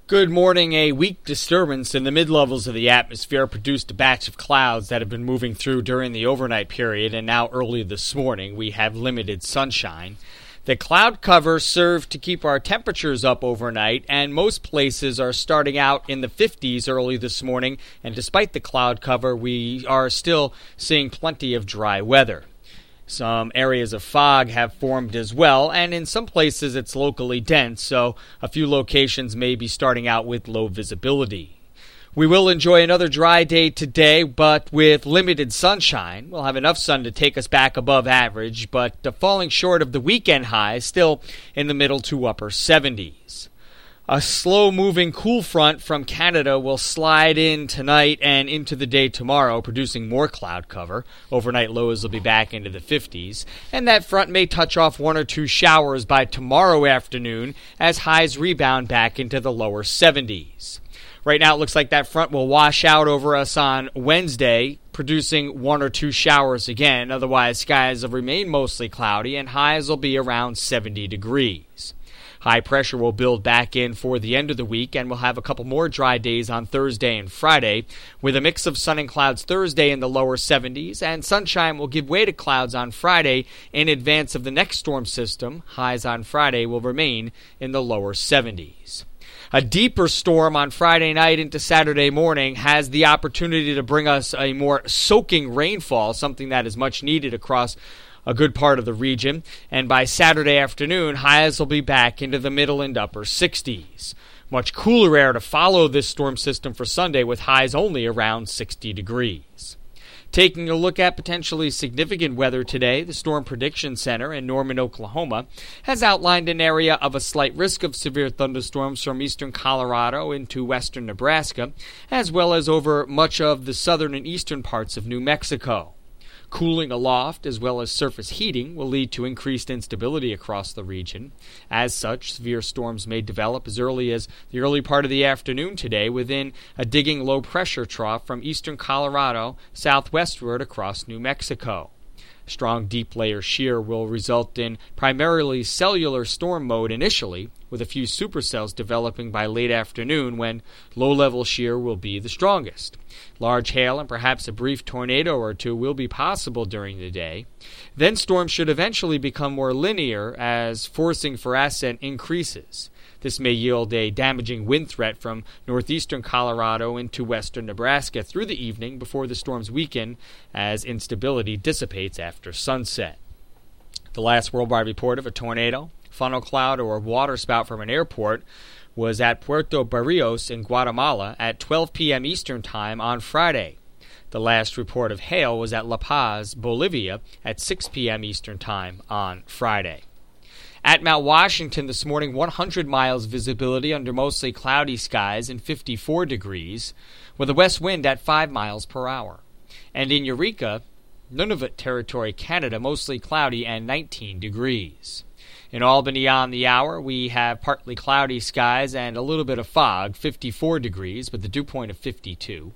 Good morning. A weak disturbance in the mid-levels of the atmosphere produced a batch of clouds that have been moving through during the overnight period, and now early this morning we have limited sunshine. The cloud cover served to keep our temperatures up overnight, and most places are starting out in the 50s early this morning, and despite the cloud cover, we are still seeing plenty of dry weather. Some areas of fog have formed as well, and in some places it's locally dense, so a few locations may be starting out with low visibility. We will enjoy another dry day today, but with limited sunshine. We'll have enough sun to take us back above average, but falling short of the weekend highs, still in the middle to upper 70s. A slow-moving cool front from Canada will slide in tonight and into the day tomorrow, producing more cloud cover. Overnight lows will be back into the 50s, and that front may touch off one or two showers by tomorrow afternoon as highs rebound back into the lower 70s. Right now it looks like that front will wash out over us on Wednesday, producing one or two showers again. Otherwise, skies will remain mostly cloudy, and highs will be around 70 degrees. High pressure will build back in for the end of the week, and we'll have a couple more dry days on Thursday and Friday, with a mix of sun and clouds Thursday in the lower 70s, and sunshine will give way to clouds on Friday in advance of the next storm system. Highs on Friday will remain in the lower 70s. A deeper storm on Friday night into Saturday morning has the opportunity to bring us a more soaking rainfall, something that is much needed across a good part of the region, and by Saturday afternoon, highs will be back into the middle and upper 60s. Much cooler air to follow this storm system for Sunday, with highs only around 60 degrees. Taking a look at potentially significant weather today, the Storm Prediction Center in Norman, Oklahoma, has outlined an area of a slight risk of severe thunderstorms from eastern Colorado into western Nebraska, as well as over much of the southern and eastern parts of New Mexico. Cooling aloft as well as surface heating will lead to increased instability across the region. As such, severe storms may develop as early as the early part of the afternoon today within a digging low-pressure trough from eastern Colorado southwestward across New Mexico. Strong deep layer shear will result in primarily cellular storm mode initially, with a few supercells developing by late afternoon when low-level shear will be the strongest. Large hail and perhaps a brief tornado or two will be possible during the day. Then storms should eventually become more linear as forcing for ascent increases. This may yield a damaging wind threat from northeastern Colorado into western Nebraska through the evening before the storms weaken as instability dissipates after sunset. The last worldwide report of a tornado, funnel cloud, or waterspout from an airport was at Puerto Barrios in Guatemala at 12 p.m. Eastern Time on Friday. The last report of hail was at La Paz, Bolivia at 6 p.m. Eastern Time on Friday. At Mount Washington this morning, 100 miles visibility under mostly cloudy skies and 54 degrees, with a west wind at 5 miles per hour. And in Eureka, Nunavut Territory, Canada, mostly cloudy and 19 degrees. In Albany on the hour, we have partly cloudy skies and a little bit of fog, 54 degrees, with a dew point of 52.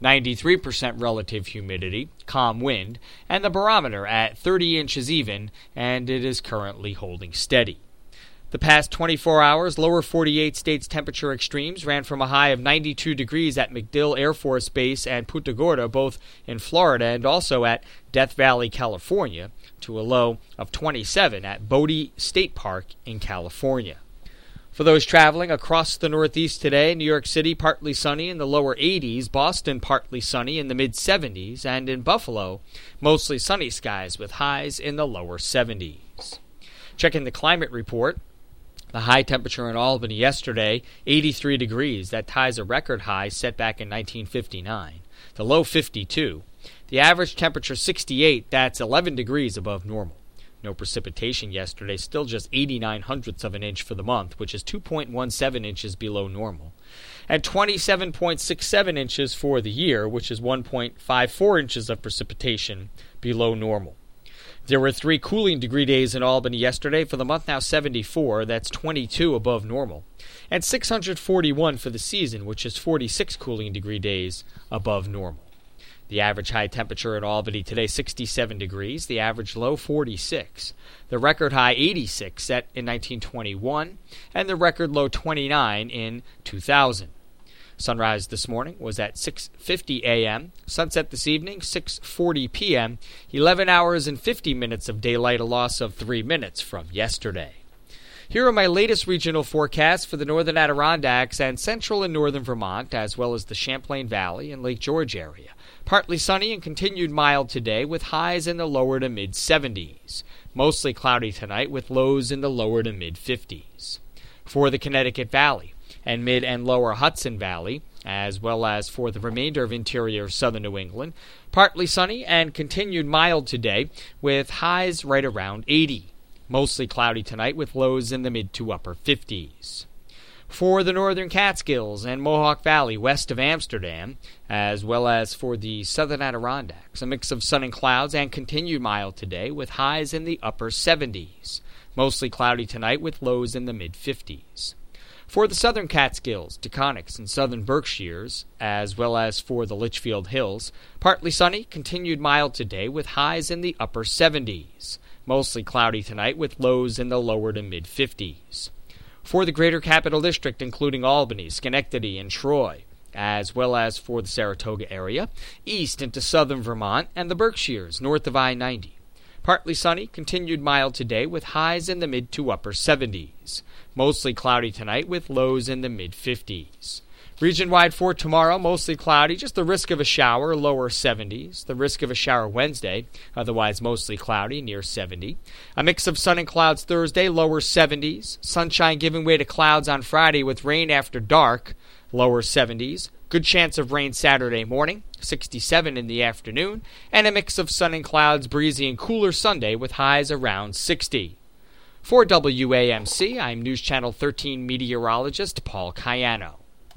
93% relative humidity, calm wind, and the barometer at 30 inches even, and it is currently holding steady. The past 24 hours, lower 48 states temperature extremes ran from a high of 92 degrees at MacDill Air Force Base and Punta Gorda, both in Florida, and also at Death Valley, California, to a low of 27 at Bodie State Park in California. For those traveling across the Northeast today, New York City partly sunny in the lower 80s, Boston partly sunny in the mid-70s, and in Buffalo, mostly sunny skies with highs in the lower 70s. Checking the climate report, the high temperature in Albany yesterday, 83 degrees. That ties a record high set back in 1959. The low 52. The average temperature 68. That's 11 degrees above normal. No precipitation yesterday, still just 89 hundredths of an inch for the month, which is 2.17 inches below normal. And 27.67 inches for the year, which is 1.54 inches of precipitation below normal. There were 3 cooling degree days in Albany yesterday. For the month now 74, that's 22 above normal. And 641 for the season, which is 46 cooling degree days above normal. The average high temperature in Albany today, 67 degrees. The average low, 46. The record high, 86, set in 1921, and the record low, 29 in 2000. Sunrise this morning was at 6:50 a.m. Sunset this evening, 6:40 p.m. 11 hours and 50 minutes of daylight, a loss of 3 minutes from yesterday. Here are my latest regional forecasts for the northern Adirondacks and central and northern Vermont, as well as the Champlain Valley and Lake George area. Partly sunny and continued mild today, with highs in the lower to mid-70s. Mostly cloudy tonight, with lows in the lower to mid-50s. For the Connecticut Valley and mid and lower Hudson Valley, as well as for the remainder of interior southern New England, partly sunny and continued mild today, with highs right around 80. Mostly cloudy tonight, with lows in the mid to upper 50s. For the northern Catskills and Mohawk Valley west of Amsterdam, as well as for the southern Adirondacks, a mix of sun and clouds and continued mild today, with highs in the upper 70s. Mostly cloudy tonight, with lows in the mid-50s. For the southern Catskills, Taconics, and southern Berkshires, as well as for the Litchfield Hills, partly sunny, continued mild today, with highs in the upper 70s. Mostly cloudy tonight, with lows in the lower to mid-50s. For the greater Capital District, including Albany, Schenectady, and Troy, as well as for the Saratoga area, east into southern Vermont, and the Berkshires, north of I-90. Partly sunny, continued mild today, with highs in the mid to upper 70s. Mostly cloudy tonight, with lows in the mid-50s. Region-wide for tomorrow, mostly cloudy, just the risk of a shower, lower 70s. The risk of a shower Wednesday, otherwise mostly cloudy, near 70. A mix of sun and clouds Thursday, lower 70s. Sunshine giving way to clouds on Friday with rain after dark, lower 70s. Good chance of rain Saturday morning, 67 in the afternoon. And a mix of sun and clouds, breezy and cooler Sunday with highs around 60. For WAMC, I'm News Channel 13 meteorologist Paul Cayano.